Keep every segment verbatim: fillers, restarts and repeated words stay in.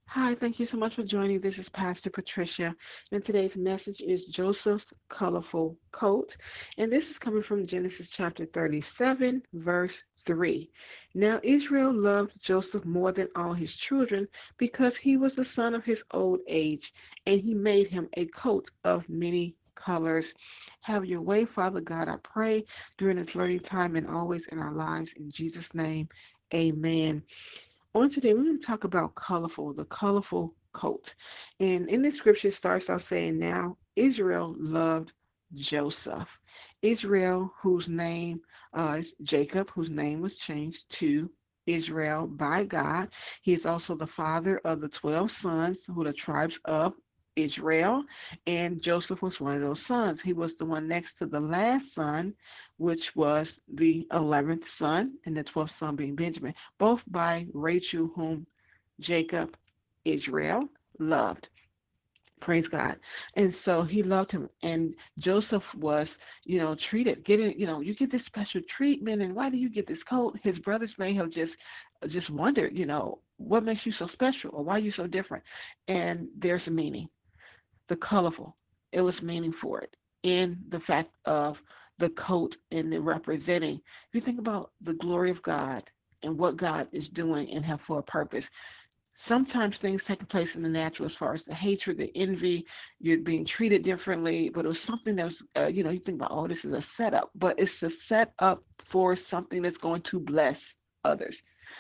Hi, thank you so much for joining. This is Pastor Patricia, and today's message is Joseph's colorful coat. And this is coming from Genesis chapter thirty-seven, verse three. Now Israel loved Joseph more than all his children because he was the son of his old age, and he made him a coat of many colors. Have your way, Father God, I pray during this learning time and always in our lives. In Jesus' name, amen. On today, we're going to talk about colorful, the colorful coat. And in the scripture, it starts out saying, Now Israel loved Joseph. Israel, whose name uh, is Jacob, whose name was changed to Israel by God. He is also the father of the twelve sons, who are the tribes of Israel. And Joseph was one of those sons. He was the one next to the last son, which was the eleventh son, and the twelfth son being Benjamin, both by Rachel, whom Jacob, Israel, loved. Praise God. And so he loved him. And Joseph was, you know, treated, getting, you know, you get this special treatment, and why do you get this coat? His brothers may have just just wondered, you know, what makes you so special, or why are you so different? And there's a meaning, the colorful. It was meaning for it in the fact of the coat and the representing. If you think about the glory of God and what God is doing and have for a purpose, sometimes things take place in the natural as far as the hatred, the envy, you're being treated differently, but it was something that was, uh, you know, you think about, oh, this is a setup, but it's a setup for something that's going to bless others.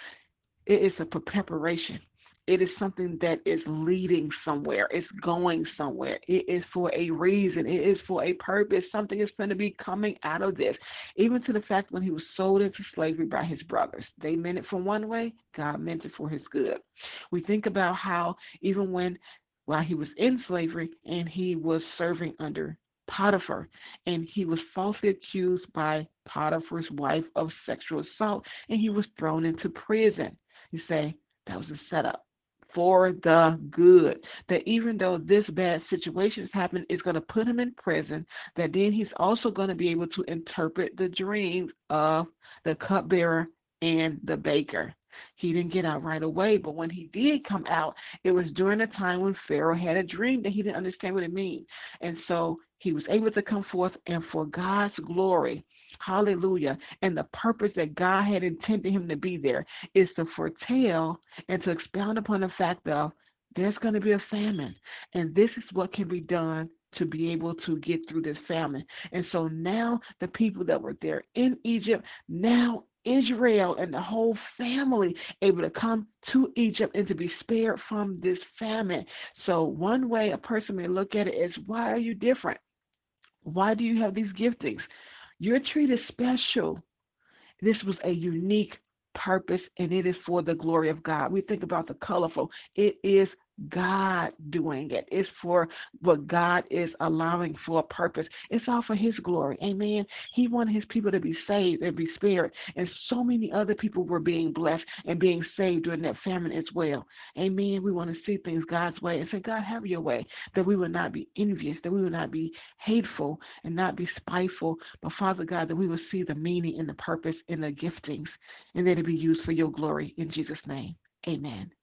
It is a preparation. It is something that is leading somewhere. It's going somewhere. It is for a reason. It is for a purpose. Something is going to be coming out of this. Even to the fact when he was sold into slavery by his brothers. They meant it for one way. God meant it for his good. We think about how even when, while he was in slavery and he was serving under Potiphar, and he was falsely accused by Potiphar's wife of sexual assault, and he was thrown into prison. You say, that was a setup for the good. That even though this bad situation has happened, it's going to put him in prison. That then he's also going to be able to interpret the dreams of the cupbearer and the baker. He didn't get out right away, but when he did come out, it was during a time when Pharaoh had a dream that he didn't understand what it meant. And so he was able to come forth, and for God's glory, hallelujah, and the purpose that God had intended him to be there is to foretell and to expound upon the fact of there's going to be a famine, and this is what can be done to be able to get through this famine. And so now the people that were there in Egypt, now Israel and the whole family able to come to Egypt and to be spared from this famine. So one way a person may look at it is, why are you different? Why do you have these giftings? You're treated special. This was a unique purpose, and it is for the glory of God. We think about the colorful. It is God doing it. It's for what God is allowing for a purpose. It's all for his glory. Amen. He wanted his people to be saved and be spared. And so many other people were being blessed and being saved during that famine as well. Amen. We want to see things God's way and say, God, have your way. That we will not be envious, that we will not be hateful and not be spiteful, but Father God, that we will see the meaning and the purpose and the giftings, and that it be used for your glory in Jesus' name. Amen.